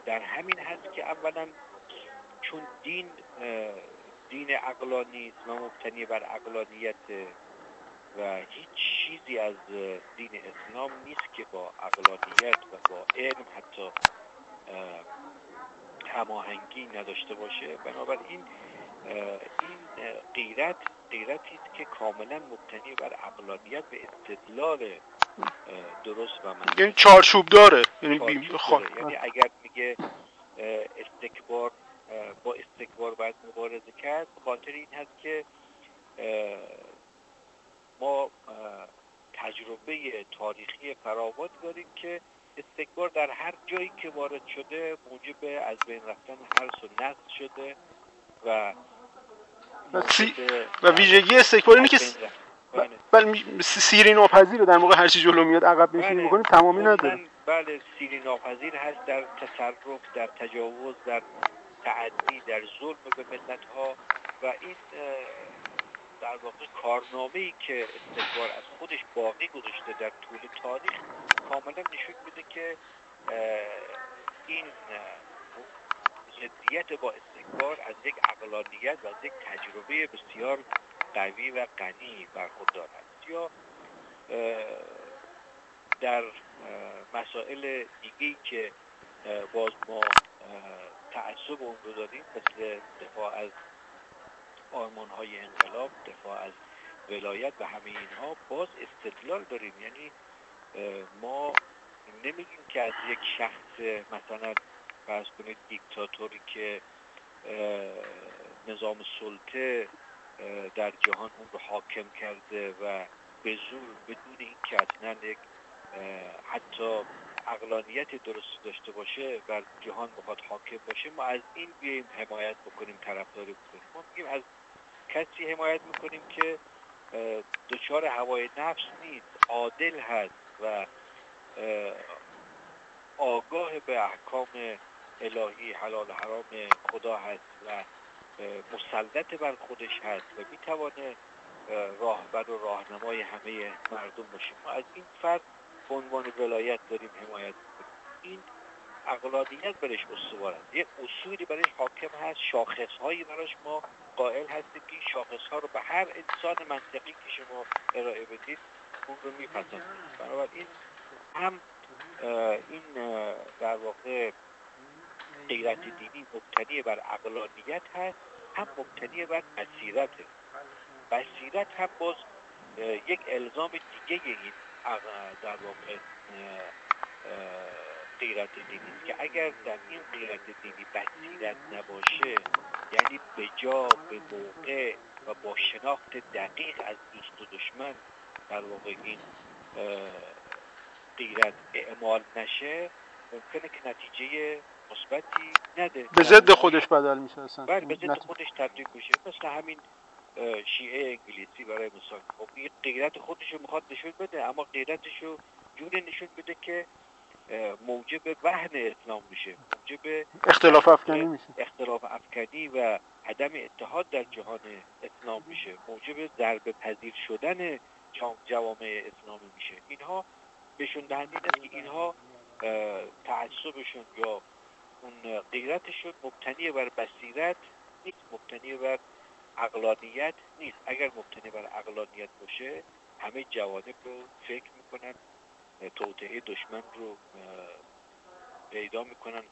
در همین هست که اولا چون دین عقلانی است و مبتنی بر عقلانیت و هیچ چیزی از دین اسلام نیست که با عقلانیت و با علم حتی هماهنگی نداشته باشه. بنابراین این غیرتی است که کاملا مبتنی بر عقلانیت و استدلال درست و منطقی، یعنی چارچوب داره، یعنی اگر میگه با استکبار باید مبارزه کرد، به خاطر این هست که ما تجربه تاریخی فراوان داریم که استکبار در هر جایی که وارد شده موجب از بین رفتن حرص و نسل شده و ویژگی استکبار اینه که سیری ناپذیره، در موقع هر چی جلو میاد عقب نشینی میکنیم، تمامی نداره. بله، سیری ناپذیر هست در تصرف، در تجاوز، در تعدی، در ظلم به ملت‌ها و این در واقع کارنامه‌ای که استکبار از خودش باقی گذاشته در طول تاریخ کاملا نشون میده که این ضدیت با استکبار از یک عقلانیت و از یک تجربه بسیار قوی و غنی برخوردار است. یا در مسائل دیگه‌ای که باز ما تعصب اون رو داریم، مثل دفاع از آرمان‌های انقلاب، دفاع از ولایت و همه اینها، باز استدلال داریم. یعنی ما نمیگیم که از یک شخص مثلا فرض کنید دیکتاتوری که نظام سلطه در جهان اون رو حاکم کرده و به زور بدون این که اصلا یک حتی عقلانیت درستی داشته باشه بر جهان بخواد حاکم باشه، ما از این بیاییم حمایت بکنیم، طرفداری بکنیم. ما میگیم از کسی حمایت میکنیم که دچار هوای نفس نیست، عادل هست و آگاه به احکام الهی، حلال و حرام خدا هست و مسلط بر خودش هست و میتوانه راهبر و راهنمای همه مردم باشه. ما از این فرد به عنوان ولایت داریم حمایت میکنیم. این عقلانیت برش استوار است، یک اصولی برش حاکم هست، شاخصهایی براش ما قائل هستیم که این شاخصها رو به هر انسان منطقی که شما ارائه بدید اون رو میپسندید. بنابراین هم این در واقع غیرت دینی مبتنی بر عقلانیت هست، هم مبتنی بر بصیرته. بصیرت هم باز یک الزام دیگه این در واقع غیرت دینی است که اگر در این غیرت دینی بصیرت نباشه، یعنی به جا، به موقع و با شناخت دقیق از دوست و دشمن در واقع این غیرت اعمال نشه، ممکنه که نتیجه مثبتی نده، به ضد خودش بدل میشه اصلا. بله، به ضد خودش تبدیل میشه. مثل همین شیعه انگلیسی برای مثال، خب این غیرت خودش رو میخواد نشون بده، اما غیرتش رو جوری نشون بده که موجب وهن اسلام میشه، موجب اختلاف افکنی و عدم اتحاد در جهان اسلام میشه، موجب ضربه پذیر شدن جوامع اسلامی میشه. اینها بهشون دهنده است که اینها تعصبشون یا اون غیرتشون مبتنی بر بصیرت نیست، مبتنی بر عقلانیت نیست. اگر مبتنی بر عقلانیت باشه، همه جوانب رو فکر میکنن، توطئه دشمن رو پیدا میکنن،